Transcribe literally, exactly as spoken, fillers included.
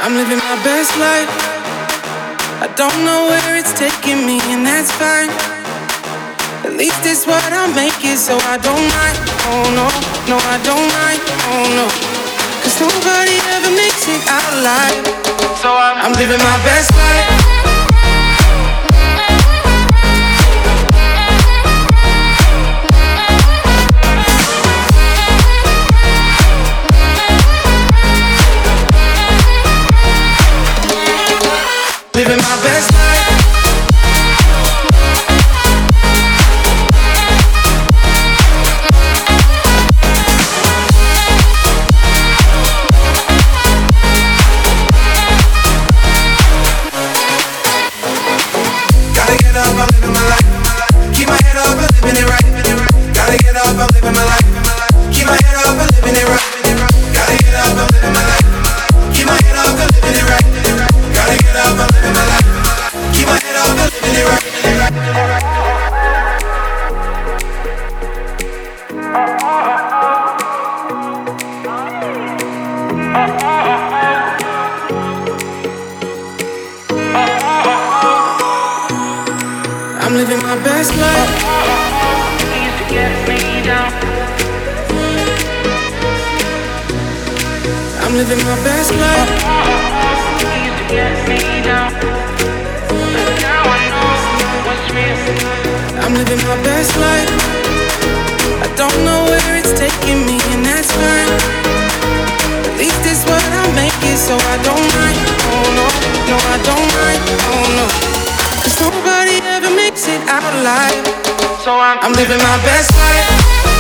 I'm living my best life. I don't know where it's taking me, and that's fine. At least it's what I make it, so I don't mind. Oh no, no, I don't mind. Oh no, cause nobody ever makes it out alive. So I'm, I'm living my best life. Living my best life. Gotta get up, I'm living my life. Keep my head up, I'm living it right. Gotta get up, I'm living my life. Keep my head up, I'm living it right. Gotta get up, I'm living my life. Keep my head up, I'm living it right. Gotta get up, I'm living my life. Keep my head up, I'm living it right. I'm living my best life. Used to get me down. I'm living my best life. Used to get me down. But now I know what's real. I'm living my best life. I don't know where it's taking me, and that's fine. At least it's what I make it, so I don't mind. Oh no, no, I don't mind. Oh no, cause nobody ever makes it out alive. So I'm, I'm living my best life.